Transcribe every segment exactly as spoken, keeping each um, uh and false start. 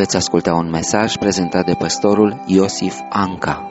veți asculta un mesaj prezentat de pastorul Iosif Anca.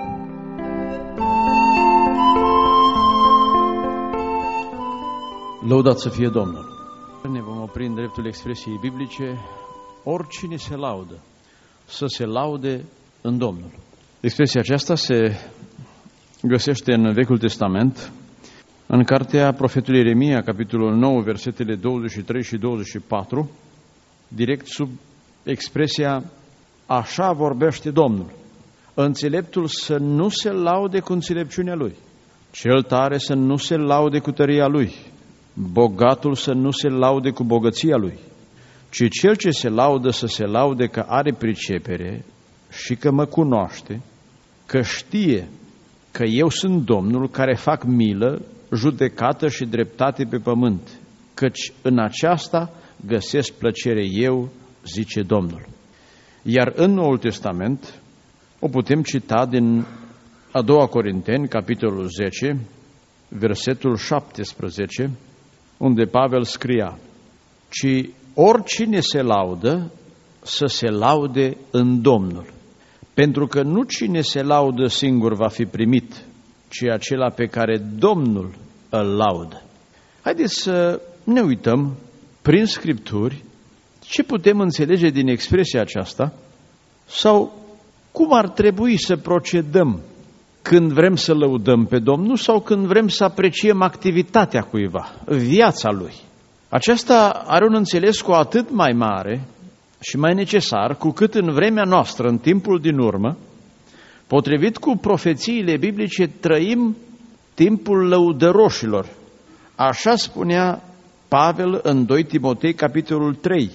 Lăudat să fie Domnul! Ne vom opri în dreptul expresiei biblice: oricine se laudă, să se laude în Domnul. Expresia aceasta se găsește în Vechiul Testament, în cartea profetului Ieremia, capitolul nouă, versetele douăzeci și trei și douăzeci și patru, direct sub expresia: așa vorbește Domnul, înțeleptul să nu se laude cu înțelepciunea lui, cel tare să nu se laude cu tăria lui, bogatul să nu se laude cu bogăția lui, ci cel ce se laudă să se laude că are pricepere și că mă cunoaște, că știe că eu sunt Domnul care fac milă, judecată și dreptate pe pământ, căci în aceasta găsesc plăcere eu, zice Domnul. Iar în Noul Testament o putem cita din a doua Corinteni, capitolul zece, versetul șaptesprezece, unde Pavel scria: ci oricine se laudă, să se laude în Domnul, pentru că nu cine se laudă singur va fi primit, ci acela pe care Domnul îl laudă. Haideți să ne uităm prin Scripturi ce putem înțelege din expresia aceasta sau cum ar trebui să procedăm când vrem să lăudăm pe Domnul sau când vrem să apreciem activitatea cuiva, viața lui. Aceasta are un înțeles cu atât mai mare și mai necesar cu cât în vremea noastră, în timpul din urmă, potrivit cu profețiile biblice, trăim timpul lăudăroșilor. Așa spunea Pavel în doi Timotei, capitolul trei,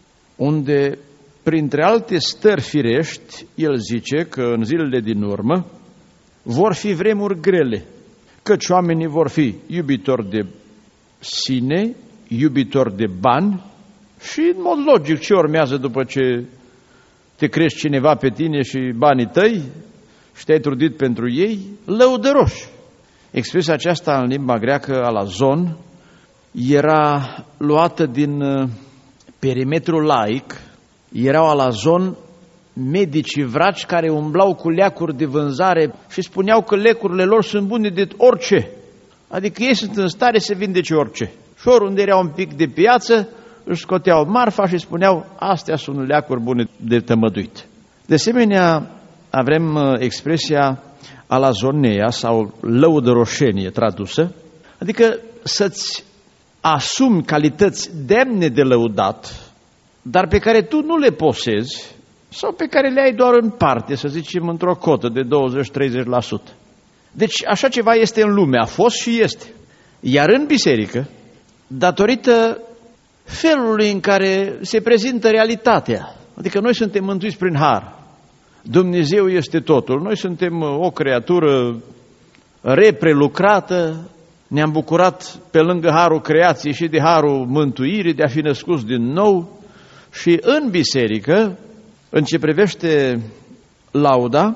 unde, printre alte stări firești, el zice că în zilele din urmă vor fi vremuri grele, căci oamenii vor fi iubitori de sine, iubitori de bani și, în mod logic, ce urmează după ce te crești cineva pe tine și banii tăi și te-ai trudit pentru ei? Lăudăroși. Expresia aceasta în limba greacă, alazon, era luată din perimetrul laic. Erau alazon medicii vraci care umblau cu leacuri de vânzare și spuneau că lecurile lor sunt bune de orice. Adică ei sunt în stare să vindece orice. Și oriunde era un pic de piață, își scoteau marfa și spuneau: astea sunt leacuri bune de tămăduit. De asemenea, avem expresia alazonea sau lăudăroșenie tradusă, adică să-ți asumi calități demne de lăudat, dar pe care tu nu le posezi sau pe care le ai doar în parte, să zicem într-o cotă de douăzeci-treizeci la sută. Deci așa ceva este în lume, a fost și este. Iar în biserică, datorită felului în care se prezintă realitatea, adică noi suntem mântuiți prin har, Dumnezeu este totul, noi suntem o creatură reprelucrată, ne-am bucurat pe lângă harul creației și de harul mântuirii, de a fi născuți din nou. Și în biserică, în ce privește lauda,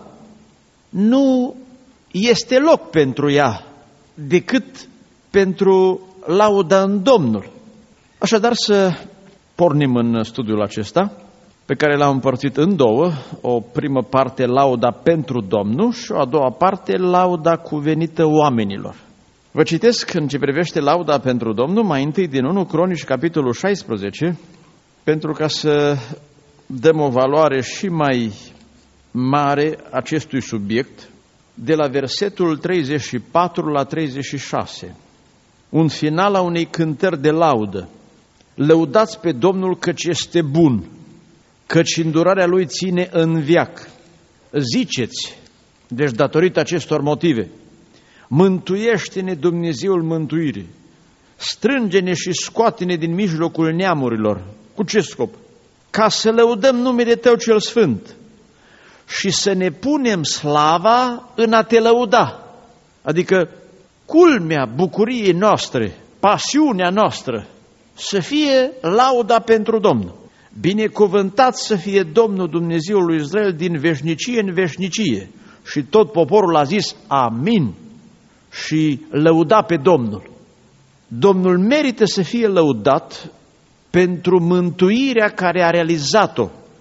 nu este loc pentru ea decât pentru lauda în Domnul. Așadar, să pornim în studiul acesta, pe care l-am împărțit în două: o primă parte, lauda pentru Domnul, și o a doua parte, lauda cuvenită oamenilor. Vă citesc în ce privește lauda pentru Domnul, mai întâi din întâi Cronici, capitolul șaisprezece, pentru ca să dăm o valoare și mai mare acestui subiect, de la versetul treizeci și patru la treizeci și șase. Un final a unei cântări de laudă. Lăudați pe Domnul căci este bun, căci îndurarea Lui ține în veac. Ziceți, deci datorită acestor motive: mântuiește-ne, Dumnezeul mântuirii, strânge-ne și scoate-ne din mijlocul neamurilor. Cu ce scop? Ca să lăudăm numele Tău cel Sfânt și să ne punem slava în a Te lăuda. Adică culmea bucuriei noastre, pasiunea noastră, să fie lauda pentru Domnul. Binecuvântat să fie Domnul Dumnezeul lui Israel din veșnicie în veșnicie. Și tot poporul a zis amin și lăuda pe Domnul. Domnul merită să fie lăudat pentru mântuirea care a realizat-o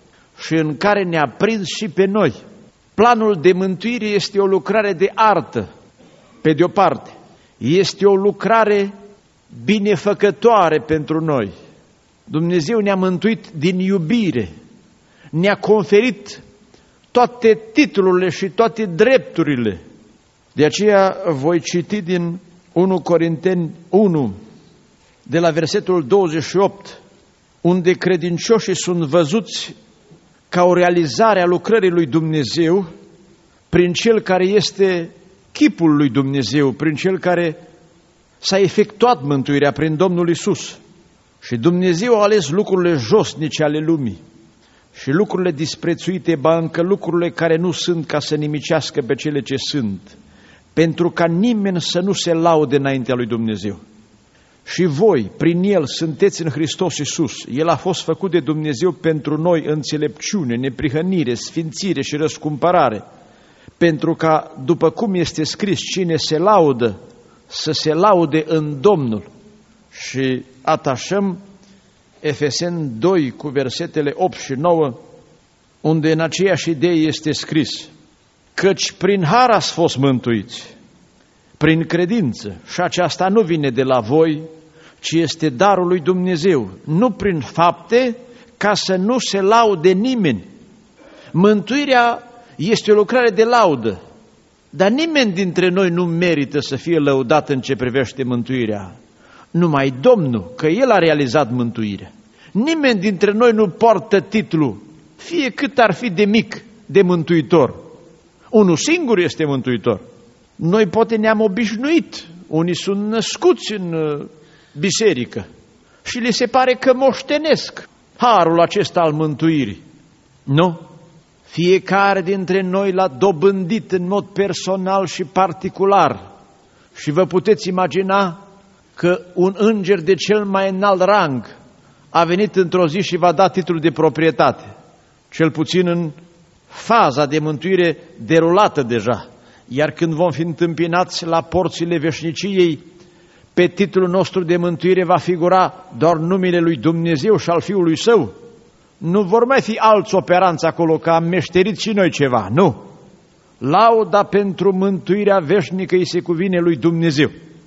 și în care ne-a prins și pe noi. Planul de mântuire este o lucrare de artă, pe de o parte. Este o lucrare binefăcătoare pentru noi. Dumnezeu ne-a mântuit din iubire, ne-a conferit toate titlurile și toate drepturile. De aceea voi citi din unu Corinteni unu, de la versetul douăzeci și opt, unde credincioșii sunt văzuți ca o realizare a lucrării lui Dumnezeu prin Cel care este chipul lui Dumnezeu, prin Cel care s-a efectuat mântuirea, prin Domnul Iisus. Și Dumnezeu a ales lucrurile josnice ale lumii și lucrurile disprețuite, ba încă lucrurile care nu sunt, ca să nimicească pe cele ce sunt, pentru ca nimeni să nu se laude înaintea lui Dumnezeu. Și voi, prin El, sunteți în Hristos Iisus. El a fost făcut de Dumnezeu pentru noi înțelepciune, neprihănire, sfințire și răscumpărare, pentru ca, după cum este scris, cine se laudă, să se laude în Domnul. Și atașăm Efeseni doi cu versetele opt și nouă, unde în aceeași idee este scris: căci prin har ați fost mântuiți, prin credință, și aceasta nu vine de la voi, ci este darul lui Dumnezeu, nu prin fapte, ca să nu se laude nimeni. Mântuirea este o lucrare de laudă, dar nimeni dintre noi nu merită să fie lăudat în ce privește mântuirea. Numai Domnul, că El a realizat mântuirea. Nimeni dintre noi nu poartă titlul, fie cât ar fi de mic, de mântuitor. Unul singur este mântuitor. Noi poate ne-am obișnuit, unii sunt născuți în biserică și le se pare că moștenesc harul acesta al mântuirii. Nu? Fiecare dintre noi l-a dobândit în mod personal și particular. Și vă puteți imagina că un înger de cel mai înalt rang a venit într-o zi și va da titlul de proprietate, cel puțin în faza de mântuire derulată deja. Iar când vom fi întâmpinați la porțile veșniciei, pe titlul nostru de mântuire va figura doar numele lui Dumnezeu și al Fiului Său. Nu vor mai fi alți operanți acolo, că am meșterit și noi ceva, nu. Lauda pentru mântuirea veșnică îi se cuvine lui Dumnezeu.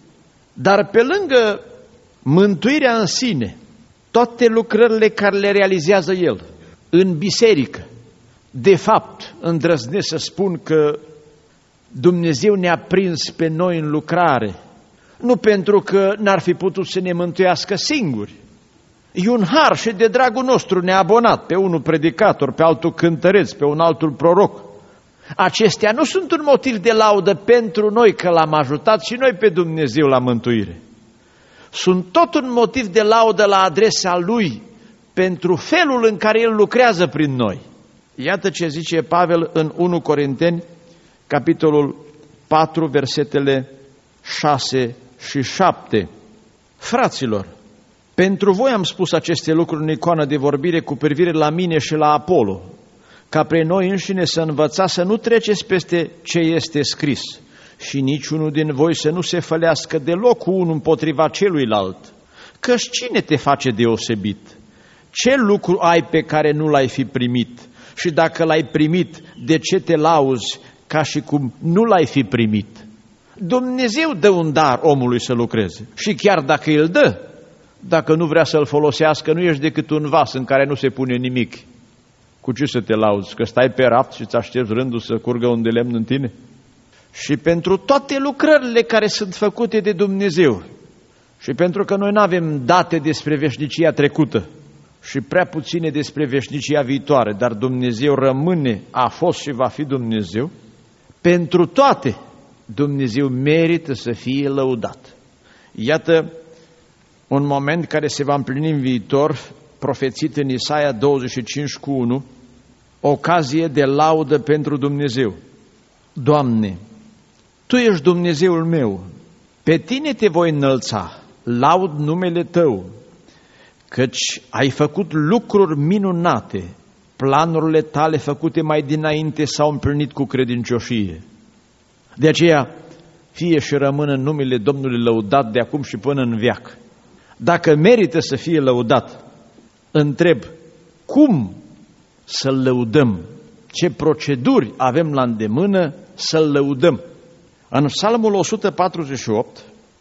Dar pe lângă mântuirea în sine, toate lucrările care le realizează El în biserică, de fapt, îndrăznesc să spun că Dumnezeu ne-a prins pe noi în lucrare, nu pentru că n-ar fi putut să ne mântuiască singuri. E un har și de dragul nostru ne-a abonat, pe unul predicator, pe altul cântăreț, pe un altul proroc. Acestea nu sunt un motiv de laudă pentru noi că L-am ajutat și noi pe Dumnezeu la mântuire. Sunt tot un motiv de laudă la adresa Lui pentru felul în care El lucrează prin noi. Iată ce zice Pavel în unu Corinteni, capitolul patru, versetele șase și șapte. Fraților, pentru voi am spus aceste lucruri în icoană de vorbire cu privire la mine și la Apolo, ca pre noi înșine să învățați să nu treceți peste ce este scris și niciunul din voi să nu se fălească deloc cu unul împotriva celuilalt. Căci cine te face deosebit? Ce lucru ai pe care nu l-ai fi primit? Și dacă l-ai primit, de ce te lauzi ca și cum nu l-ai fi primit? Dumnezeu dă un dar omului să lucreze și chiar dacă îl dă, dacă nu vrea să-l folosească, nu ești decât un vas în care nu se pune nimic. Cu ce să te lauzi? Că stai pe rapt și îți aștepți rândul să curgă un de lemn în tine? Și pentru toate lucrările care sunt făcute de Dumnezeu și pentru că noi nu avem date despre veșnicia trecută și prea puține despre veșnicia viitoare, dar Dumnezeu rămâne, a fost și va fi Dumnezeu, pentru toate Dumnezeu merită să fie lăudat. Iată un moment care se va împlini în viitor, profețit în Isaia douăzeci și cinci cu unu, ocazie de laudă pentru Dumnezeu. Doamne, Tu ești Dumnezeul meu, pe Tine te voi înălța, laud numele Tău, căci ai făcut lucruri minunate, planurile Tale făcute mai dinainte s-au împlinit cu credincioșie. De aceea, fie și rămână numele Domnului lăudat de acum și până în veac. Dacă merită să fie lăudat, întreb, cum să-L lăudăm, ce proceduri avem la îndemână să-L lăudăm. În Psalmul o sută patruzeci și opt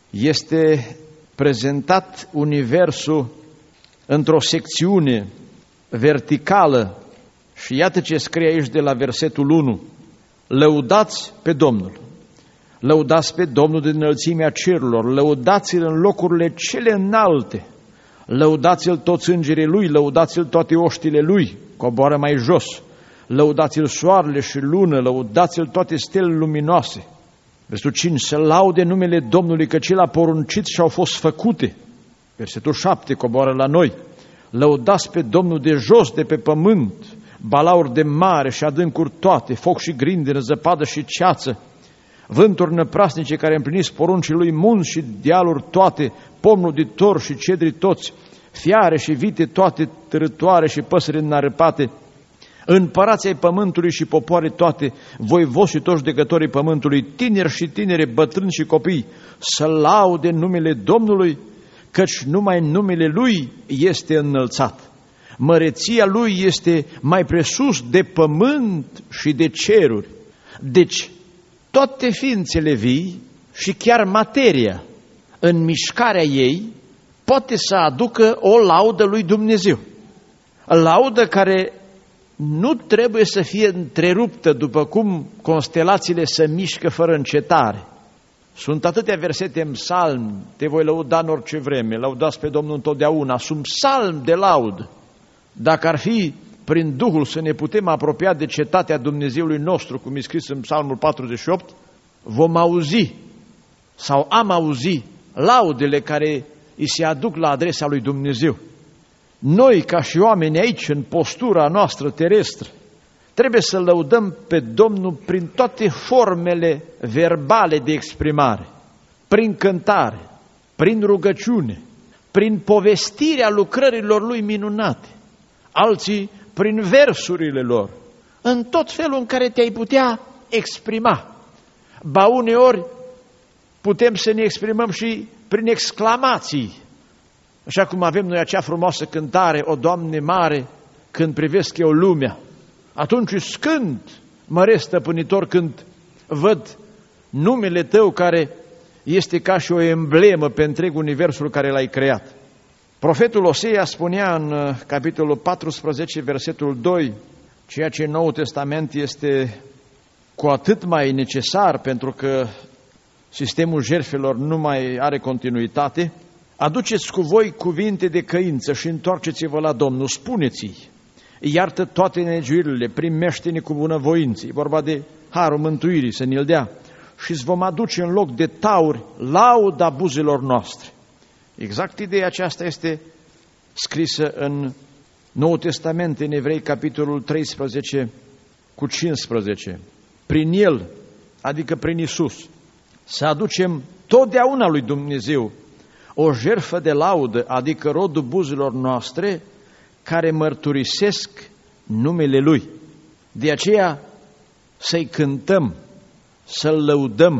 este prezentat universul într-o secțiune verticală și iată ce scrie aici de la versetul unu. Lăudați pe Domnul, lăudați pe Domnul din înălțimea cerurilor, lăudați-L în locurile cele înalte, lăudați-L toți îngerii Lui, lăudați-L toate oștile Lui, coboară mai jos, lăudați-L soarele și lună, lăudați-L toate stelele luminoase. Versetul cinci, să laude numele Domnului, că El a poruncit și au fost făcute. Versetul șapte, coboară la noi, lăudați pe Domnul de jos, de pe pământ, balauri de mare și adâncuri toate, foc și grindină, zăpadă și ceață, vânturi năprasnice care împliniți poruncii Lui, munți și dealuri toate, pom nuditor și cedri toți, fiare și vite toate, târătoare și păsări înarăpate, împărații ai pământului și popoare toate, voivoși și toți judecătorii pământului, tineri și tinere, bătrâni și copii, să laude numele Domnului, căci numai numele Lui este înălțat. Măreția Lui este mai presus de pământ și de ceruri. Deci, toate ființele vii și chiar materia, în mișcarea ei, poate să aducă o laudă lui Dumnezeu. Laudă care nu trebuie să fie întreruptă după cum constelațiile se mișcă fără încetare. Sunt atâtea versete în psalm, te voi lăuda în orice vreme, lăudați pe Domnul întotdeauna, sunt psalm de laudă. Dacă ar fi prin Duhul să ne putem apropia de cetatea Dumnezeului nostru, cum e scris în Psalmul patruzeci și opt, vom auzi sau am auzit laudele care îi se aduc la adresa lui Dumnezeu. Noi, ca și oameni aici, în postura noastră terestră, trebuie să lăudăm pe Domnul prin toate formele verbale de exprimare, prin cântare, prin rugăciune, prin povestirea lucrărilor Lui minunate, alții prin versurile lor, în tot felul în care te-ai putea exprima. Ba uneori putem să ne exprimăm și prin exclamații, așa cum avem noi acea frumoasă cântare, O Doamne mare, când privesc eu lumea, atunci scânt, măresc stăpânitor, când văd numele Tău care este ca și o emblemă pe întreg universul care L-ai creat. Profetul Osea spunea în capitolul paisprezece, versetul doi, ceea ce în Noul Testament este cu atât mai necesar pentru că sistemul jertfelor nu mai are continuitate: aduceți cu voi cuvinte de căință și întoarceți-vă la Domnul, spuneți-i, iartă toate nelegiuirile, primește-ne cu bunăvoință, e vorba de harul mântuirii să ne-l dea, și îți vom aduce în loc de tauri lauda buzelor noastre. Exact ideea aceasta este scrisă în Noul Testament, în Evrei, capitolul treisprezece cu cincisprezece. Prin El, adică prin Iisus, să aducem totdeauna lui Dumnezeu o jertfă de laudă, adică rodul buzelor noastre, care mărturisesc numele Lui. De aceea să-i cântăm, să-L lăudăm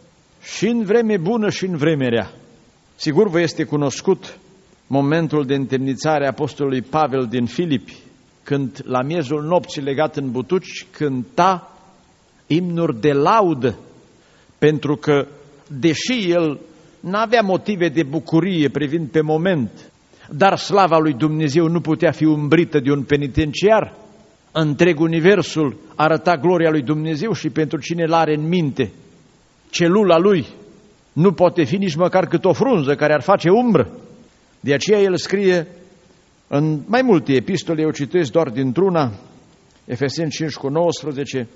și în vreme bună și în vreme rea. Sigur vă este cunoscut momentul de întemnițare a apostolului Pavel din Filipi, când la miezul nopții, legat în butuci, cânta imnuri de laudă, pentru că, deși el n-avea motive de bucurie privind pe moment, dar slava lui Dumnezeu nu putea fi umbrită de un penitenciar, întreg universul arăta gloria lui Dumnezeu și pentru cine l-are în minte, celula lui nu poate fi nici măcar cât o frunză care ar face umbră. De aceea el scrie în mai multe epistole, eu citesc doar dintr-una, Efeseni cinci cu nouăsprezece,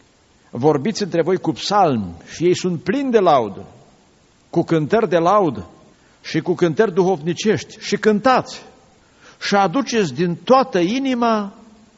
vorbiți între voi cu psalmi și ei sunt plini de laudă, cu cântări de laudă și cu cântări duhovnicești și cântați și aduceți din toată inima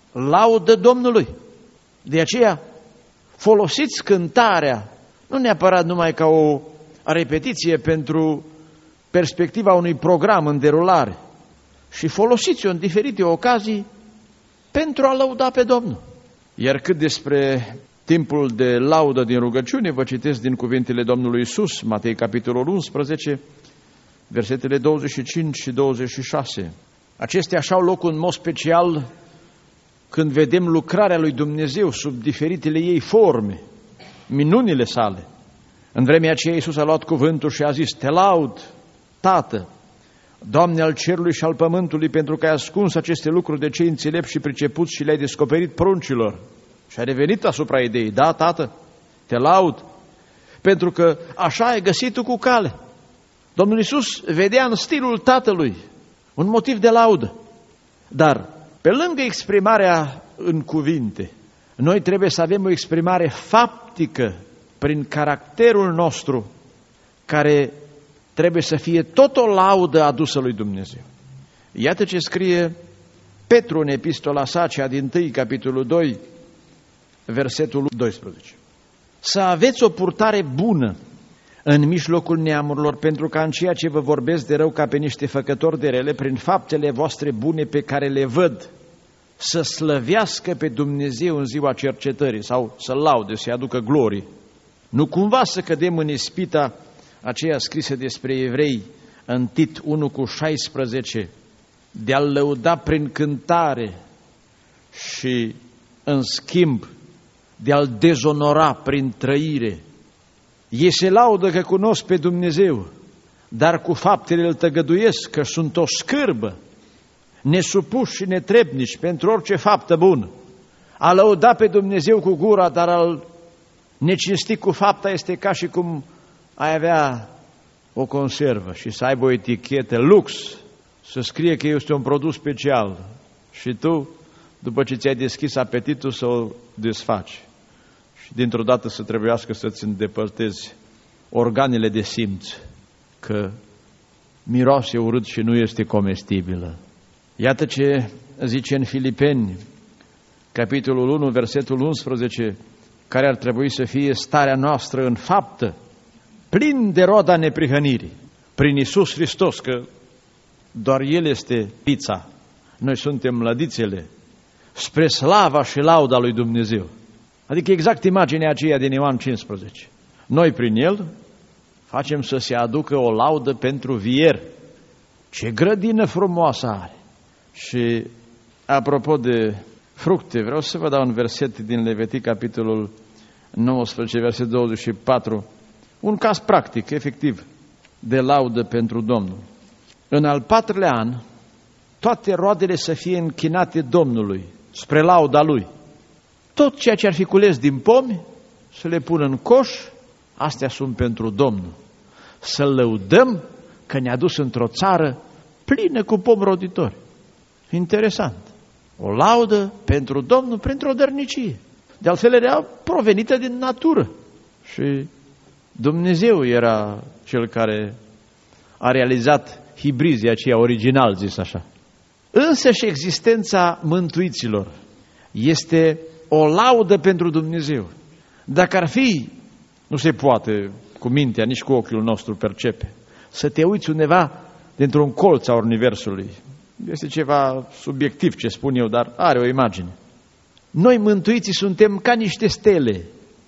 laudă Domnului. De aceea folosiți cântarea nu neapărat numai ca o repetiție pentru perspectiva unui program în derulare, și folosiți-o în diferite ocazii pentru a lăuda pe Domnul. Iar cât despre timpul de laudă din rugăciune, vă citesc din cuvintele Domnului Iisus, Matei capitolul unsprezece, versetele douăzeci și cinci și douăzeci și șase. Acestea și-au loc în mod special când vedem lucrarea lui Dumnezeu sub diferitele ei forme, minunile sale. În vremea aceea Iisus a luat cuvântul și a zis: Te laud, Tată, Doamne al cerului și al pământului, pentru că ai ascuns aceste lucruri de cei înțelepți și pricepuți și le-ai descoperit pruncilor. Și a revenit asupra ideii: Da, Tată, te laud, pentru că așa ai găsit tu cu cale. Domnul Iisus vedea în stilul Tatălui un motiv de laudă. Dar, pe lângă exprimarea în cuvinte, noi trebuie să avem o exprimare faptică prin caracterul nostru, care trebuie să fie tot o laudă adusă lui Dumnezeu. Iată ce scrie Petru în epistola sa, cea din tâi, capitolul doi, versetul doisprezece. Să aveți o purtare bună în mijlocul neamurilor, pentru ca în ceea ce vă vorbesc de rău ca pe niște făcători de rele, prin faptele voastre bune pe care le văd, să slăvească pe Dumnezeu în ziua cercetării, sau să laude, să-i aducă glorie. Nu cumva să cădem în ispita aceea scrisă despre evrei în Tit unu cu șaisprezece, de a-L lăuda prin cântare și, în schimb, de a-L dezonora prin trăire. Ei se laudă că cunosc pe Dumnezeu, dar cu faptele îl tăgăduiesc că sunt o scârbă, nesupuși și netrebnici pentru orice faptă bună. A lăuda pe Dumnezeu cu gura, dar a-L necinsti cu fapta este ca și cum ai avea o conservă și să aibă o etichetă lux, să scrie că este un produs special și tu, după ce ți-ai deschis apetitul, să o desfaci și dintr-o dată să trebuiască să-ți îndepărtezi organele de simț, că miroase urât și nu este comestibilă. Iată ce zice în Filipeni, capitolul unu, versetul unsprezece, care ar trebui să fie starea noastră în faptă, plin de roada neprihănirii, prin Iisus Hristos, că doar El este pizza, noi suntem lădițele, spre slava și lauda lui Dumnezeu. Adică exact imaginea aceea din Ioan cincisprezece. Noi prin El facem să se aducă o laudă pentru vier. Ce grădină frumoasă are! Și apropo de fructe, vreau să vă dau un verset din Levitic, capitolul nouăsprezece, versetul douăzeci și patru, un caz practic, efectiv, de laudă pentru Domnul. În al patrulea an, toate roadele să fie închinate Domnului, spre lauda Lui. Tot ceea ce ar fi cules din pomi, să le pună în coș, astea sunt pentru Domnul. Să-L lăudăm că ne-a dus într-o țară plină cu pomi roditori. Interesant. O laudă pentru Domnul printr-o dărnicie. De altfel era provenită din natură. Și Dumnezeu era Cel care a realizat hibrizii aceia original, zis așa. Însă și existența mântuiților este o laudă pentru Dumnezeu. Dacă ar fi, nu se poate cu mintea, nici cu ochiul nostru percepe, să te uiți undeva dintr-un colț a universului. Este ceva subiectiv ce spun eu, dar are o imagine. Noi mântuiții suntem ca niște stele.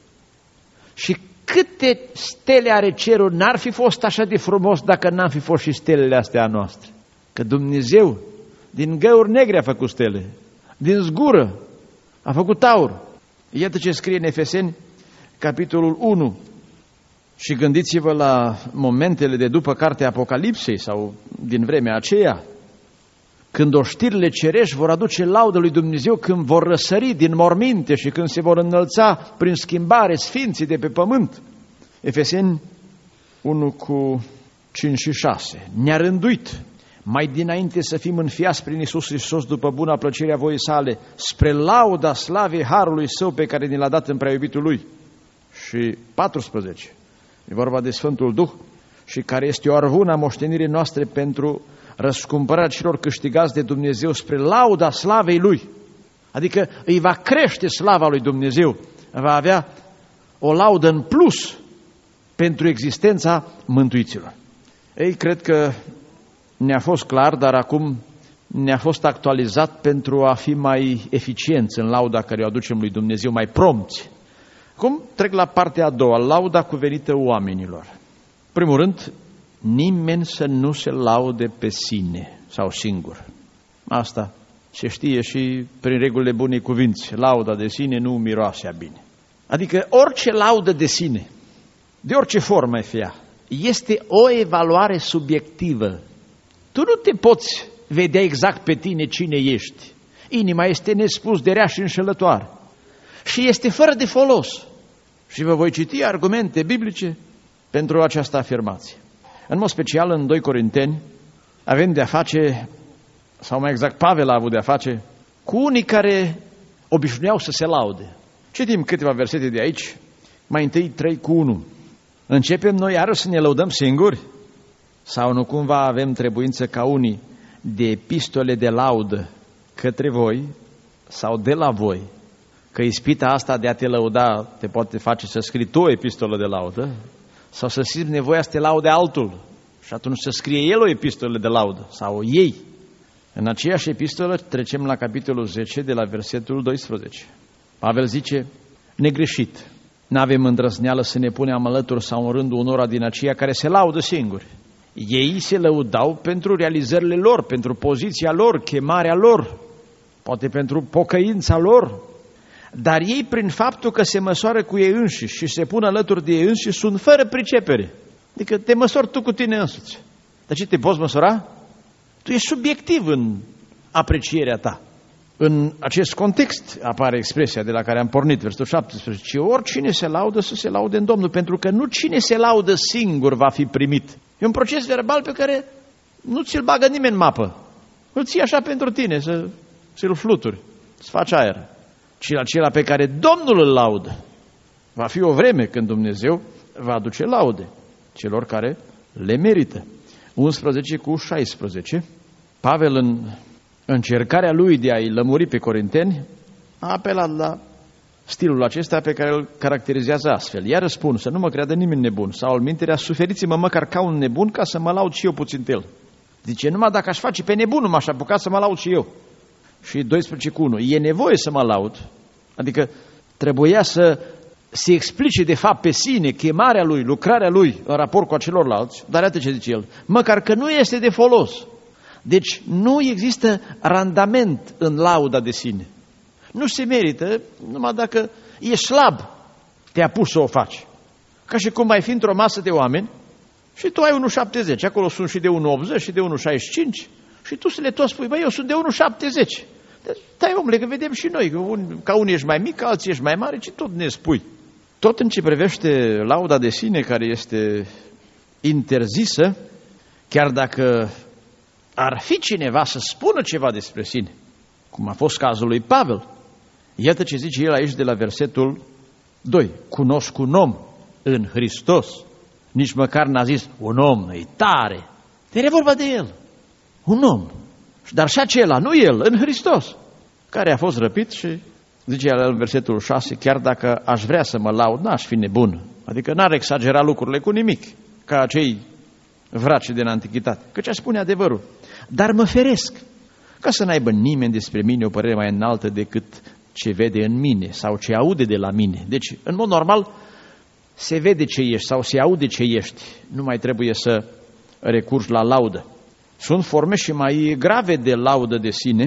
Și câte stele are cerul, n-ar fi fost așa de frumos dacă n-am fi fost și stelele astea a noastre. Că Dumnezeu din găuri negre a făcut stele, din zgură a făcut aur. Iată ce scrie în Efeseni, capitolul unu. Și gândiți-vă la momentele de după cartea Apocalipsei sau din vremea aceea, când oștirile cerești vor aduce laudă lui Dumnezeu, când vor răsări din morminte și când se vor înălța prin schimbare sfinții de pe pământ. Efeseni unu cu cinci și șase. Ne-a rânduit mai dinainte să fim înfiați prin Iisus Hristos după buna plăcerea voii sale, spre lauda slavei harului Său pe care ni l-a dat în prea iubitul Lui. Și paisprezece. E vorba de Sfântul Duh și care este o arvună a moștenirii noastre pentru răscumpărarea celor câștigați de Dumnezeu spre lauda slavei Lui. Adică îi va crește slava lui Dumnezeu, va avea o laudă în plus pentru existența mântuiților. Ei, cred că ne-a fost clar, dar acum ne-a fost actualizat pentru a fi mai eficienți în lauda care o aducem lui Dumnezeu, mai prompți. Acum trec la partea a doua, lauda cuvenită oamenilor. În primul rând, nimeni să nu se laude pe sine sau singur. Asta se știe și prin regulile bunei cuvinți, lauda de sine nu miroase a bine. Adică orice laudă de sine, de orice formă e fie, este o evaluare subiectivă. Tu nu te poți vedea exact pe tine cine ești. Inima este nespus de rea și înșelătoare și este fără de folos. Și vă voi citi argumente biblice pentru această afirmație. În mod special în doi Corinteni avem de-a face, sau mai exact Pavel a avut de-a face, cu unii care obișnuiau să se laude. Citim câteva versete de aici, mai întâi trei cu unu. Începem noi iarăși să ne lăudăm singuri? Sau nu cumva avem trebuință ca unii de epistole de laudă către voi sau de la voi? Că ispita asta de a te lăuda te poate face să scrii tu o epistolă de laudă sau să simți nevoia să te laude altul și atunci să scrie el o epistolă de laudă sau ei. În aceeași epistolă trecem la capitolul zece de la versetul doisprezece. Pavel zice, negreșit, n-avem îndrăzneală să ne punem alături sau în rândul unora din aceia care se laudă singuri. Ei se lăudau pentru realizările lor, pentru poziția lor, chemarea lor, poate pentru pocăința lor, dar ei prin faptul că se măsoară cu ei înșiși și se pun alături de ei înșiși sunt fără pricepere. Adică te măsori tu cu tine însuți. Dar ce te poți măsura? Tu ești subiectiv în aprecierea ta. În acest context apare expresia de la care am pornit, versetul șaptesprezece. Oricine se laudă să se laude în Domnul, pentru că nu cine se laudă singur va fi primit. E un proces verbal pe care nu ți-l bagă nimeni în mapă. Îl ții așa pentru tine, să, să-l fluturi, să faci aer. Ci acela pe care Domnul îl laudă. Va fi o vreme când Dumnezeu va aduce laude celor care le merită. unsprezece cu șaisprezece. Pavel în încercarea lui de a-i lămuri pe corinteni a apelat la stilul acesta pe care îl caracterizează astfel. Iar răspund să nu mă creadă nimeni nebun sau alminterea, suferiți-mă măcar ca un nebun ca să mă laud și eu puțin de el. Zice, numai dacă aș face pe nebunul m-aș apuca să mă laud și eu. Și doisprezece cu unu. E nevoie să mă laud, adică trebuia să se explice de fapt pe sine chemarea lui, lucrarea lui în raport cu acelorlalți, dar iată ce zice el, măcar că nu este de folos. Deci nu există randament în lauda de sine. Nu se merită numai dacă e slab, te-a pus să o faci. Ca și cum ai fi într-o masă de oameni și tu ai unu virgulă șaptezeci, acolo sunt și de unu virgulă optzeci și de unu virgulă șaizeci și cinci și tu să le tot spui, băi, eu sunt de unu virgulă șaptezeci. Stai, omule, că vedem și noi, că un, ca unii ești mai mic, ca alții ești mai mare, ci tot ne spui. Tot în ce privește lauda de sine, care este interzisă, chiar dacă ar fi cineva să spună ceva despre sine, cum a fost cazul lui Pavel, iată ce zice el aici de la versetul doi. Cunosc un om în Hristos, nici măcar n-a zis un om, e tare. Era vorba de el, un om. Dar și acela, nu el, în Hristos, care a fost răpit și zice el în versetul șase, chiar dacă aș vrea să mă laud, n-aș fi nebun. Adică n-ar exagera lucrurile cu nimic, ca acei vraci din antichitate, căci aș spune adevărul. Dar mă feresc, ca să n-aibă nimeni despre mine o părere mai înaltă decât ce vede în mine sau ce aude de la mine. Deci, în mod normal, se vede ce ești sau se aude ce ești. Nu mai trebuie să recurgi la laudă. Sunt forme și mai grave de laudă de sine.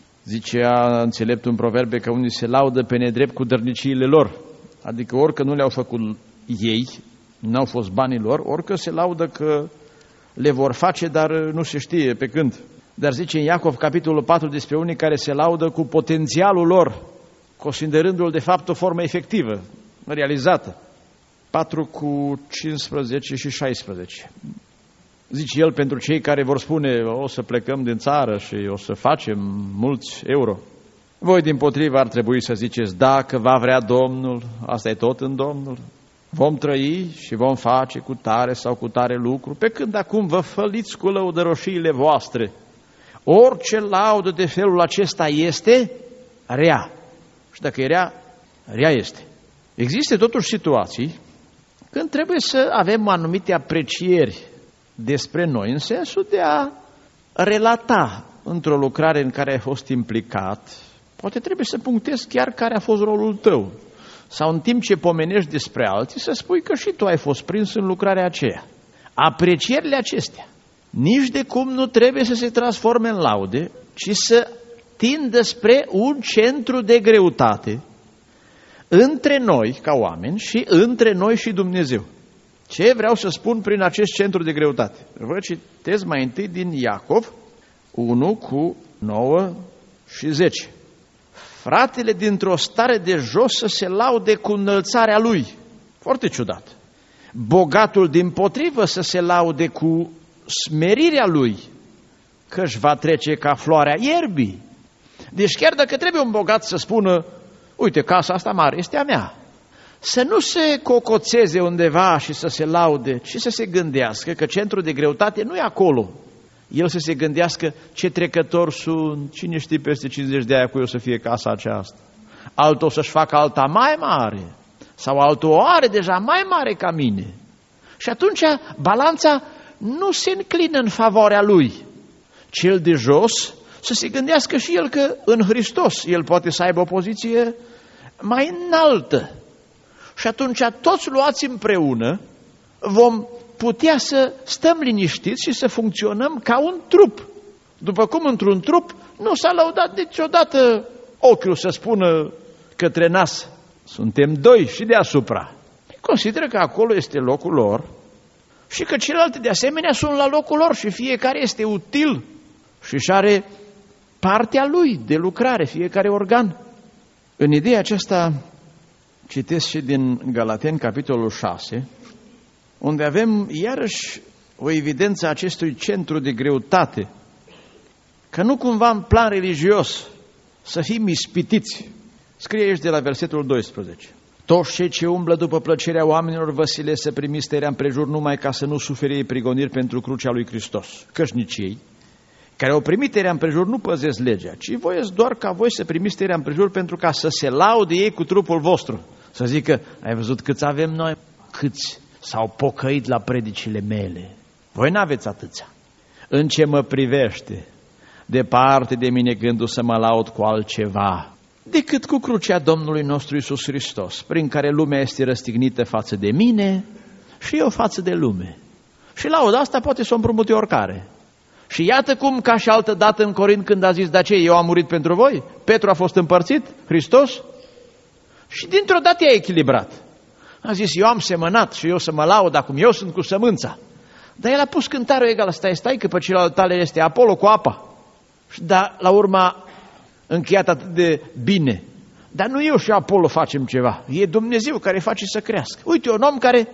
Zicea înțeleptul în proverbe că unii se laudă pe nedrept cu dărniciile lor. Adică orică nu le-au făcut ei, n-au fost banii lor, orică se laudă că le vor face, dar nu se știe pe când. Dar zice în Iacov, capitolul patru, despre unii care se laudă cu potențialul lor, considerându-l de fapt o formă efectivă, realizată. patru cu cincisprezece și șaisprezece. Zice el, pentru cei care vor spune, o să plecăm din țară și o să facem mulți euro. Voi dimpotrivă ar trebui să ziceți, dacă va vrea Domnul, asta e tot în Domnul, vom trăi și vom face cu tare sau cu tare lucru, pe când acum vă făliți cu lăudăroșiile voastre. Orice laudă de felul acesta este rea. Și dacă e rea, rea este. Există totuși situații când trebuie să avem anumite aprecieri despre noi, în sensul de a relata într-o lucrare în care ai fost implicat, poate trebuie să punctezi chiar care a fost rolul tău. Sau în timp ce pomenești despre alții, să spui că și tu ai fost prins în lucrarea aceea. Aprecierile acestea nici de cum nu trebuie să se transforme în laude, ci să tindă spre un centru de greutate între noi ca oameni și între noi și Dumnezeu. Ce vreau să spun prin acest centru de greutate? Vă citesc mai întâi din Iacov unu cu nouă și zece. Fratele dintr-o stare de jos să se laude cu înălțarea lui. Foarte ciudat. Bogatul dimpotrivă să se laude cu smerirea lui, că își va trece ca floarea ierbii. Deci chiar dacă trebuie un bogat să spună, uite, casa asta mare este a mea, să nu se cocoțeze undeva și să se laude, ci să se gândească că centrul de greutate nu e acolo. El să se gândească ce trecători sunt, cine știe peste cincizeci de ani cu eu să fie casa aceasta. Altul o să-și facă alta mai mare sau altul o are deja mai mare ca mine. Și atunci balanța nu se înclină în favoarea lui. Cel de jos să se gândească și el că în Hristos el poate să aibă o poziție mai înaltă. Și atunci toți luați împreună vom putea să stăm liniștiți și să funcționăm ca un trup. După cum într-un trup nu s-a lăudat niciodată ochiul să spună către nas, suntem doi și deasupra. Consideră că acolo este locul lor și că celelalte de asemenea sunt la locul lor și fiecare este util și își are partea lui de lucrare, fiecare organ. În ideea aceasta citesc și din Galateni, capitolul șase, unde avem iarăși o evidență a acestui centru de greutate, că nu cumva în plan religios să fim ispitiți. Scrie aici de la versetul doisprezece. Toți cei ce umblă după plăcerea oamenilor vă silesc să primiți tăierea împrejur numai ca să nu suferi prigoniri pentru crucea lui Hristos. Cășnicii care au primit tăierea împrejur nu păzesc legea, ci voiesc doar ca voi să primiți tăierea împrejur pentru ca să se laude ei cu trupul vostru. Să zică, ai văzut câți avem noi? Câți s-au pocăit la predicile mele. Voi n-aveți atâția. În ce mă privește, departe de mine gândul să mă laud cu altceva decât cu crucea Domnului nostru Iisus Hristos, prin care lumea este răstignită față de mine și eu față de lume. Și lauda asta poate să o împrumute oricare. Și iată cum, ca și altă dată în Corint, când a zis, da ce, eu am murit pentru voi? Petru a fost împărțit, Hristos? Și dintr-o dată i-a echilibrat. A zis, eu am semănat și eu să mă laud acum, eu sunt cu sămânța. Dar el a pus cântarul egal, stai, stai, că pe celălalt tale este Apollo cu apa. Și da, la urma încheiat atât de bine. Dar nu eu și Apollo facem ceva, e Dumnezeu care face să crească. Uite, un om care,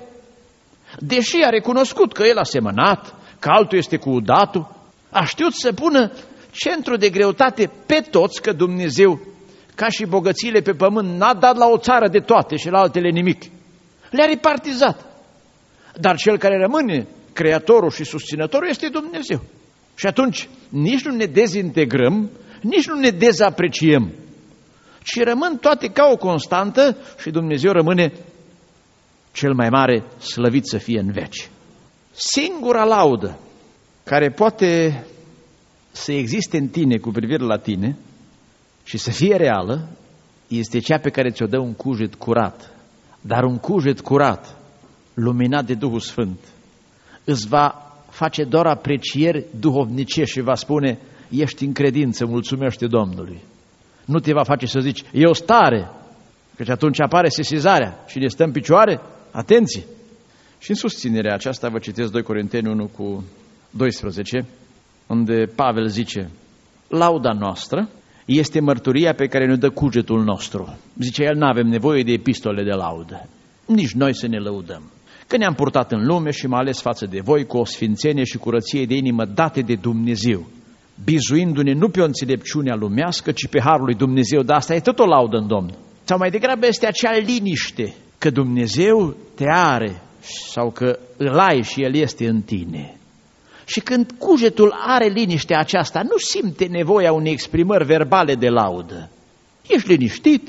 deși a recunoscut că el a semănat, că altul este cu udatul, a știut să pună centru de greutate pe toți, că Dumnezeu, ca și bogățiile pe pământ, n-a dat la o țară de toate și la altele nimic. Le-a repartizat. Dar cel care rămâne creatorul și susținătorul este Dumnezeu. Și atunci nici nu ne dezintegrăm, nici nu ne dezapreciem, ci rămân toate ca o constantă și Dumnezeu rămâne cel mai mare, slăvit să fie în veci. Singura laudă care poate să existe în tine cu privire la tine și să fie reală este cea pe care ți-o dă un cuget curat. Dar un cuget curat, luminat de Duhul Sfânt, îți va face doar aprecieri duhovnicești și va spune, ești în credință, mulțumește Domnului. Nu te va face să zici, eu stare, căci atunci apare sesizarea și ne stă în picioare, atenție. Și în susținerea aceasta vă citesc doi Corinteni unu cu doisprezece, unde Pavel zice, lauda noastră este mărturia pe care ne dă cugetul nostru. Zice el, n-avem nevoie de epistole de laudă, nici noi să ne lăudăm, că ne-am purtat în lume și mai ales față de voi cu o sfințenie și curăție de inimă date de Dumnezeu, bizuindu-ne nu pe o înțelepciune lumească, ci pe harul lui Dumnezeu. Dar asta e tot o laudă în Domnul. Sau mai degrabă este acea liniște că Dumnezeu te are sau că îl ai și El este în tine. Și când cugetul are liniștea aceasta, nu simte nevoia unei exprimări verbale de laudă. Ești liniștit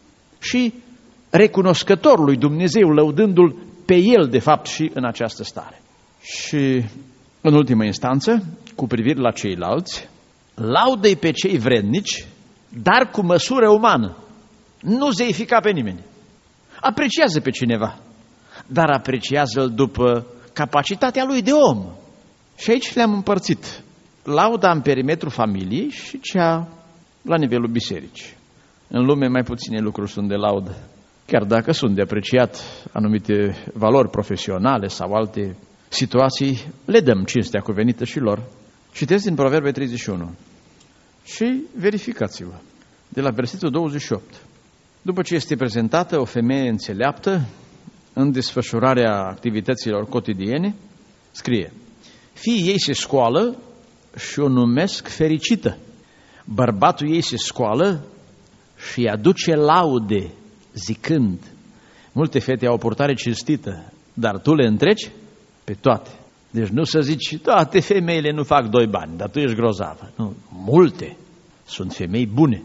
și recunoscător lui Dumnezeu, lăudându-L pe El, de fapt, și în această stare. Și, în ultimă instanță, cu privire la ceilalți, laudă-i pe cei vrednici, dar cu măsură umană. Nu zeifica pe nimeni. Apreciază pe cineva, dar apreciază-l după capacitatea lui de om. Și aici le-am împărțit lauda în perimetrul familiei și cea la nivelul bisericii. În lume mai puține lucruri sunt de laudă, chiar dacă sunt de apreciat anumite valori profesionale sau alte situații, le dăm cinstea cuvenită și lor. Citesc din Proverbe treizeci și unu și verificați-vă, de la versetul douăzeci și opt. După ce este prezentată o femeie înțeleaptă în desfășurarea activităților cotidiene, scrie: fiii ei se scoală și o numesc fericită. Bărbatul ei se scoală și îi aduce laude, zicând: multe fete au o purtare cinstită, dar tu le întreci pe toate. Deci nu să zici, toate femeile nu fac doi bani, dar tu ești grozavă. Nu, multe sunt femei bune,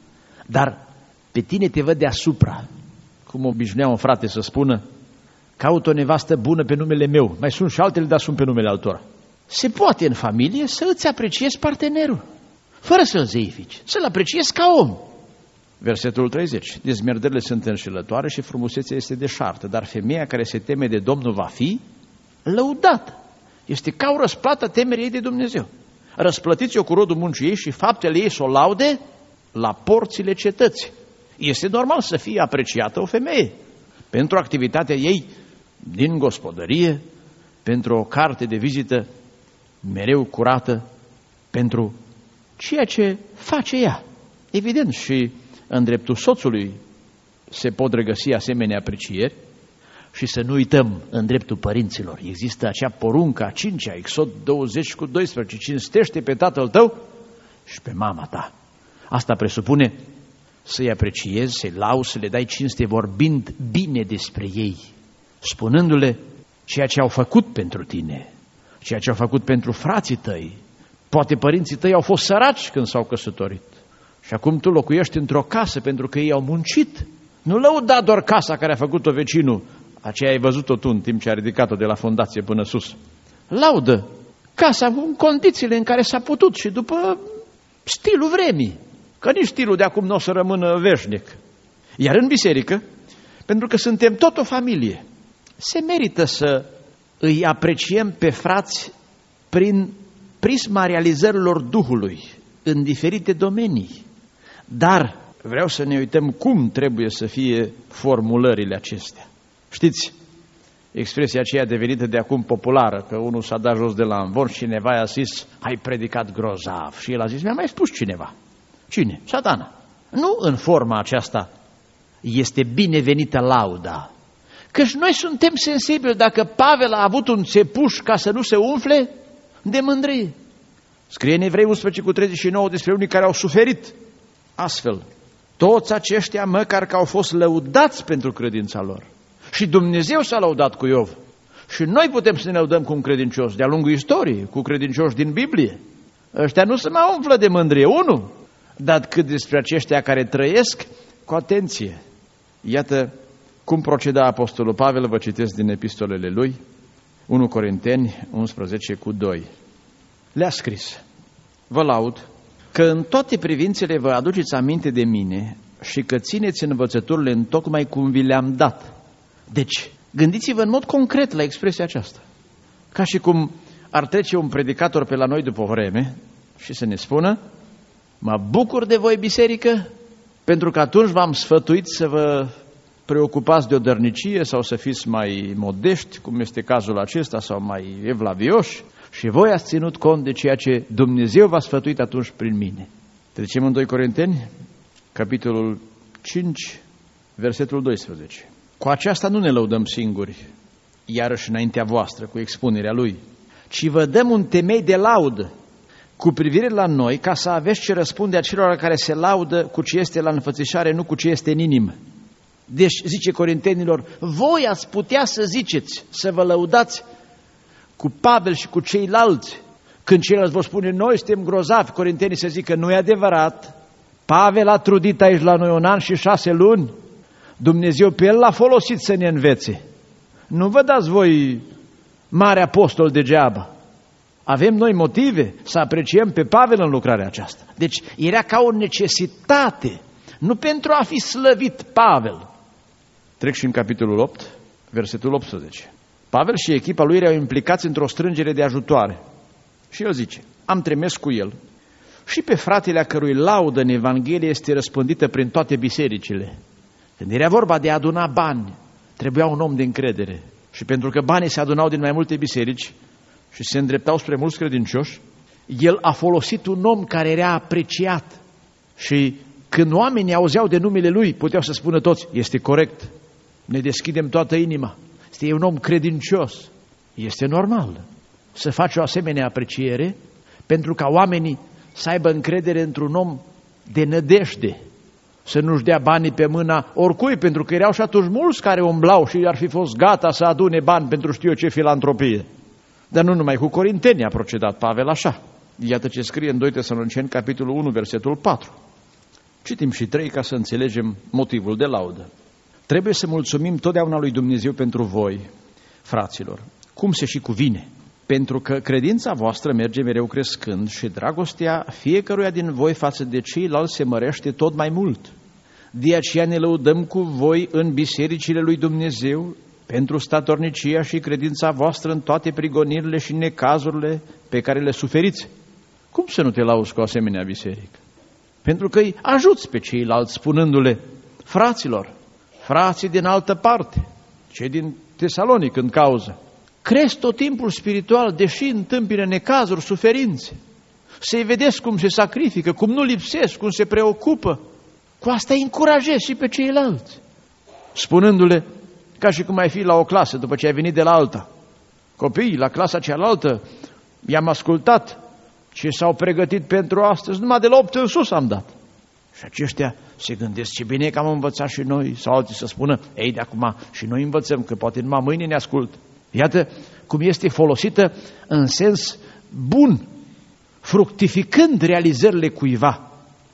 dar pe tine te văd deasupra. Cum obișnuia un frate să spună: caut o nevastă bună pe numele meu, mai sunt și altele, dar sunt pe numele altora. Se poate în familie să îți apreciezi partenerul, fără să-l zeifici, să-l apreciezi ca om. Versetul treizeci. Dezmierdările sunt înșelătoare și frumusețea este deșartă, dar femeia care se teme de Domnul va fi lăudată. Este ca o răsplată temerii ei de Dumnezeu. Răsplătiți-o cu rodul muncii ei și faptele ei să o laude la porțile cetății. Este normal să fie apreciată o femeie pentru activitatea ei din gospodărie, pentru o carte de vizită mereu curată, pentru ceea ce face ea. Evident, și în dreptul soțului se pot regăsi asemenea aprecieri. Și să nu uităm, în dreptul părinților există acea poruncă a cincea, Exod douăzeci cu doisprezece, cinstește pe tatăl tău și pe mama ta. Asta presupune să-i apreciezi, să-i lauzi, să le dai cinste vorbind bine despre ei, spunându-le ceea ce au făcut pentru tine, ceea ce au făcut pentru frații tăi. Poate părinții tăi au fost săraci când s-au căsătorit și acum tu locuiești într-o casă pentru că ei au muncit. Nu lăuda doar casa care a făcut-o vecinul, aceea ai văzut-o tu în timp ce a ridicat-o de la fundație până sus. Laudă casa în condițiile în care s-a putut și după stilul vremii, că nici stilul de acum nu o să rămână veșnic. Iar în biserică, pentru că suntem tot o familie, se merită să îi apreciem pe frați prin prisma realizărilor Duhului în diferite domenii. Dar vreau să ne uităm cum trebuie să fie formulările acestea. Știți, expresia aceea devenită de acum populară, că unul s-a dat jos de la învor și cineva i-a zis: ai predicat grozav. Și el a zis: mi-a mai spus cineva. Cine? Satana. Nu în forma aceasta este binevenită lauda. Căci noi suntem sensibili dacă Pavel a avut un țepuș ca să nu se umfle de mândrie. Scrie în Evrei unsprezece cu treizeci și nouă despre unii care au suferit astfel. Toți aceștia măcar că au fost lăudați pentru credința lor. Și Dumnezeu s-a lăudat cu Iov. Și noi putem să ne lăudăm cu un credincios de-a lungul istoriei, cu credincioși din Biblie. Ăștia nu se mai umflă de mândrie, unul. Dar cât despre aceștia care trăiesc, cu atenție. Iată cum proceda apostolul Pavel, vă citesc din epistolele lui, unu Corinteni unsprezece cu doi. Le-a scris: vă laud că în toate privințele vă aduceți aminte de mine și că țineți învățăturile întocmai cum vi le-am dat. Deci, gândiți-vă în mod concret la expresia aceasta. Ca și cum ar trece un predicator pe la noi după vreme și să ne spună: mă bucur de voi, biserică, pentru că atunci v-am sfătuit să vă preocupați de o dărnicie sau să fiți mai modești, cum este cazul acesta, sau mai evlavioși, și voi ați ținut cont de ceea ce Dumnezeu v-a sfătuit atunci prin mine. Trecem în doi Corinteni, capitolul cinci, versetul doisprezece. Cu aceasta nu ne lăudăm singuri, iarăși înaintea voastră, cu expunerea lui, ci vă dăm un temei de laudă cu privire la noi, ca să aveți ce răspunde acelora care se laudă cu ce este la înfățișare, nu cu ce este în inimă. Deci, zice Corintenilor, voi ați putea să ziceți, să vă lăudați cu Pavel și cu ceilalți. Când ceilalți vor spune: noi suntem grozavi, corintenii să zică: nu e adevărat, Pavel a trudit aici la noi un an și șase luni, Dumnezeu pe el l-a folosit să ne învețe. Nu vă dați voi mare apostol degeaba. Avem noi motive să apreciem pe Pavel în lucrarea aceasta. Deci era ca o necesitate, nu pentru a fi slăvit Pavel. Trec și în capitolul opt, versetul optsprezece. Pavel și echipa lui erau implicați într-o strângere de ajutoare. Și el zice: am trimis cu el și pe fratele a cărui laudă în Evanghelie este răspândită prin toate bisericile. Când era vorba de a aduna bani, trebuia un om de încredere. Și pentru că banii se adunau din mai multe biserici și se îndreptau spre mulți credincioși, el a folosit un om care era apreciat. Și când oamenii auzeau de numele lui, puteau să spună toți, este corect, ne deschidem toată inima, este un om credincios. Este normal să faci o asemenea apreciere pentru ca oamenii să aibă încredere într-un om de nădejde, să nu-și dea banii pe mâna oricui, pentru că erau și atunci mulți care umblau și ar fi fost gata să adune bani pentru știu eu ce filantropie. Dar nu numai cu corintenii a procedat Pavel așa. Iată ce scrie în doi Tesaloniceni, capitolul unu, versetul patru. Citim și trei ca să înțelegem motivul de laudă. Trebuie să mulțumim totdeauna lui Dumnezeu pentru voi, fraților, cum se și cuvine, pentru că credința voastră merge mereu crescând și dragostea fiecăruia din voi față de ceilalți se mărește tot mai mult. De aceea ne lăudăm cu voi în bisericile lui Dumnezeu pentru statornicia și credința voastră în toate prigonirile și necazurile pe care le suferiți. Cum să nu te lauzi cu o asemenea biserică? Pentru că îi ajuți pe ceilalți spunându-le, fraților, frații din altă parte, cei din Tesalonic în cauză, cresc tot timpul spiritual, deși întâmpină necazuri, suferințe. Să-i vedeți cum se sacrifică, cum nu lipsesc, cum se preocupă. Cu asta îi încurajezi și pe ceilalți, spunându-le, ca și cum ai fi la o clasă după ce ai venit de la alta. Copiii, la clasa cealaltă, i-am ascultat ce s-au pregătit pentru astăzi, numai de la opt în sus am dat. Și aceștia se gândesc, ce bine că am învățat și noi, sau alții să spună, ei, de acum și noi învățăm, că poate numai mâine ne ascult. Iată cum este folosită în sens bun, fructificând realizările cuiva.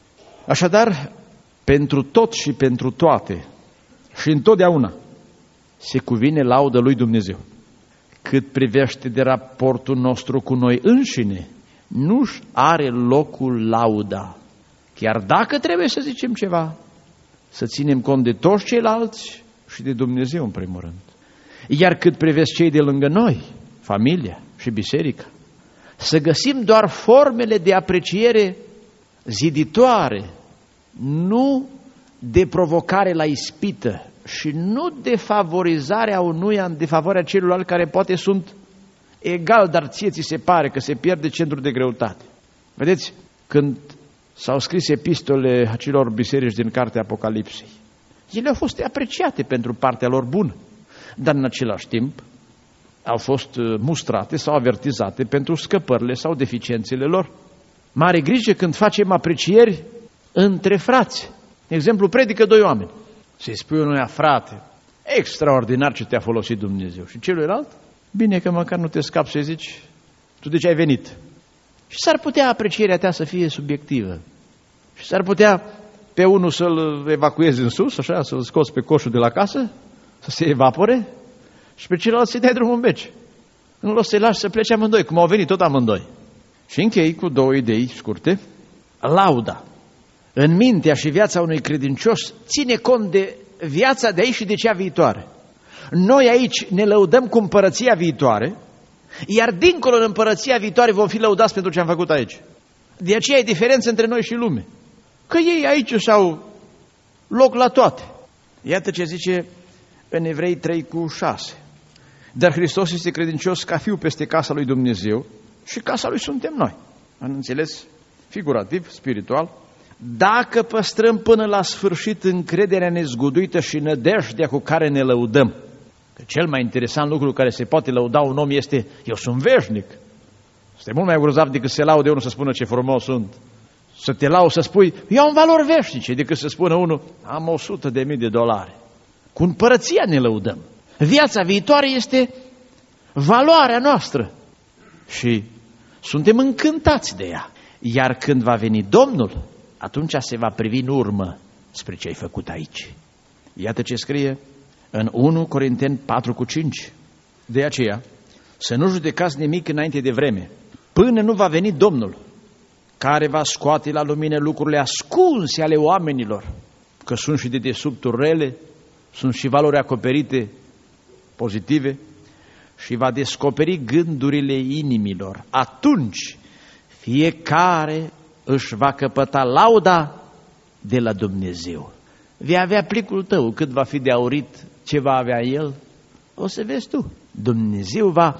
Așadar, pentru tot și pentru toate și întotdeauna se cuvine laudă lui Dumnezeu. Cât privește de raportul nostru cu noi înșine, nu-și are locul lauda. Chiar dacă trebuie să zicem ceva, să ținem cont de toți ceilalți și de Dumnezeu în primul rând. Iar cât privesc cei de lângă noi, familia și biserica, să găsim doar formele de apreciere ziditoare, nu de provocare la ispită și nu de favorizarea unuia în defavoarea celuilalt care poate sunt egal, dar ție ți se pare că se pierde centrul de greutate. Vedeți, când s-au scris epistole acelor biserici din cartea Apocalipsei, ele au fost apreciate pentru partea lor bună, dar în același timp au fost mustrate sau avertizate pentru scăpările sau deficiențele lor. Mare grijă când facem aprecieri între frați. De exemplu, predică doi oameni. Să-i spui unuia, frate, extraordinar ce te-a folosit Dumnezeu. Și celuilalt, bine că măcar nu te scapi să zici, tu de ce ai venit? Și s-ar putea aprecierea ta să fie subiectivă. Și s-ar putea pe unul să-l evacuezi în sus, așa, să-l scoți pe coșul de la casă, să se evapore, și pe celălalt să-i dai drumul în beci. Nu o să-i lași să plece amândoi, cum au venit tot amândoi. Și închei cu două idei scurte. Lauda în mintea și viața unui credincios ține cont de viața de aici și de cea viitoare. Noi aici ne lăudăm cu împărăția viitoare, iar dincolo în împărăția viitoare vom fi lăudați pentru ce am făcut aici. De aceea e diferență între noi și lume. Că ei aici și-au loc la toate. Iată ce zice în Evrei trei cu șase. Dar Hristos este credincios ca fiu peste casa lui Dumnezeu și casa lui suntem noi. Am înțeles? Figurativ, spiritual. Dacă păstrăm până la sfârșit încrederea nezguduită și nădejdea cu care ne lăudăm. Că cel mai interesant lucru care se poate lăuda un om este, eu sunt veșnic. Este mult mai grozav decât să se laude unul să spună ce frumos sunt. Să te lauzi să spui, eu am valori veșnice, decât să spună unul, am o sută de mii de dolari. Cu împărăția ne lăudăm. Viața viitoare este valoarea noastră și suntem încântați de ea. Iar când va veni Domnul, atunci se va privi în urmă spre ce ai făcut aici. Iată ce scrie în unu Corinteni patru cu cinci. De aceea, să nu judecați nimic înainte de vreme, până nu va veni Domnul, care va scoate la lumină lucrurile ascunse ale oamenilor, că sunt și dedesubturi rele, sunt și valori acoperite pozitive, și va descoperi gândurile inimilor. Atunci fiecare își va căpăta lauda de la Dumnezeu. Vei avea plicul tău, cât va fi de aurit, ce va avea el, o să vezi tu. Dumnezeu va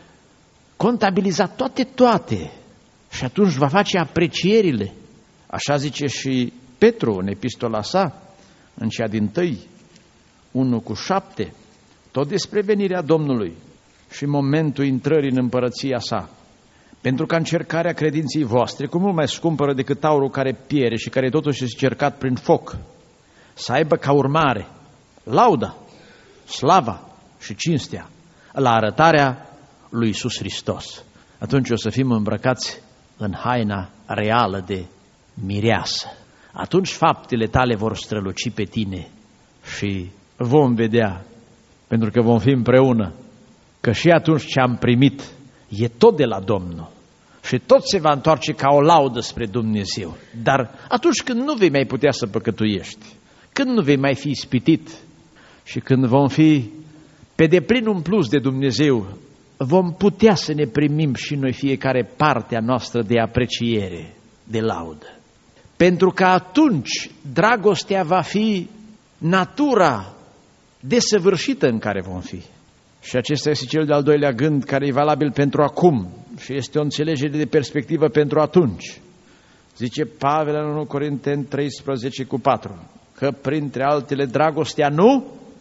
contabiliza toate, toate și atunci va face aprecierile. Așa zice și Petru în epistola sa, în cea din tâi, unu cu șapte, tot despre venirea Domnului și momentul intrării în împărăția sa. Pentru ca încercarea credinței voastre, cu mult mai scumpără decât aurul care piere și care totuși este cercat prin foc, să aibă ca urmare lauda, slava și cinstea la arătarea lui Iisus Hristos. Atunci o să fim îmbrăcați în haina reală de mireasă. Atunci faptele tale vor străluci pe tine și vom vedea, pentru că vom fi împreună, că și atunci ce am primit e tot de la Domnul și tot se va întoarce ca o laudă spre Dumnezeu. Dar atunci când nu vei mai putea să păcătuiești, când nu vei mai fi ispitit și când vom fi pe deplin umpluți de Dumnezeu, vom putea să ne primim și noi fiecare partea noastră de apreciere, de laudă. Pentru că atunci dragostea va fi natura desăvârșită în care vom fi. Și acesta este cel de-al doilea gând care e valabil pentru acum și este o înțelegere de perspectivă pentru atunci. Zice Pavel în unu Corinteni treisprezece cu patru, că printre altele dragostea nu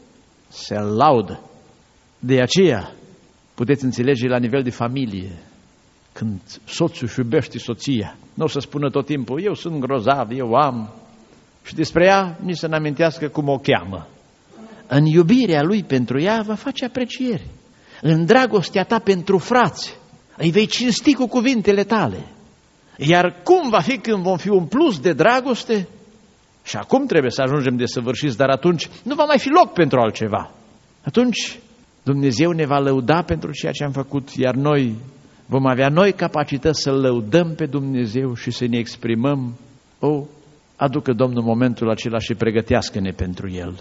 se laudă. De aceea puteți înțelege la nivel de familie, când soțul își iubește soția, nu o să spună tot timpul, eu sunt grozav, eu am, și despre ea nici să n-amintească cum o cheamă. În iubirea lui pentru ea va face apreciere. În dragostea ta pentru frați îi vei cinsti cu cuvintele tale. Iar cum va fi când vom fi umpluți de dragoste? Și acum trebuie să ajungem desăvârșiți, dar atunci nu va mai fi loc pentru altceva. Atunci Dumnezeu ne va lăuda pentru ceea ce am făcut, iar noi vom avea noi capacități să lăudăm pe Dumnezeu și să ne exprimăm. O, aducă Domnul momentul acela și pregătească-ne pentru El.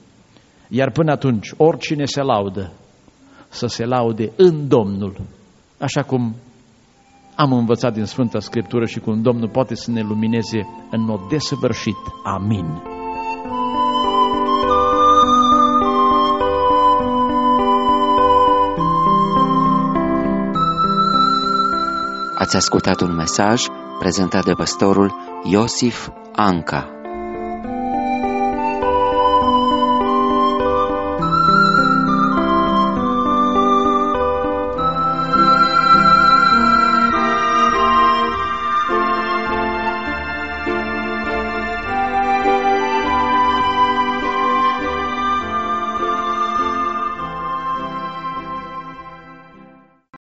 Iar până atunci, oricine se laudă, să se laude în Domnul, așa cum am învățat din Sfânta Scriptură și cum Domnul poate să ne lumineze în mod desăvârșit. Amin. Ați ascultat un mesaj prezentat de pastorul Iosif Anca.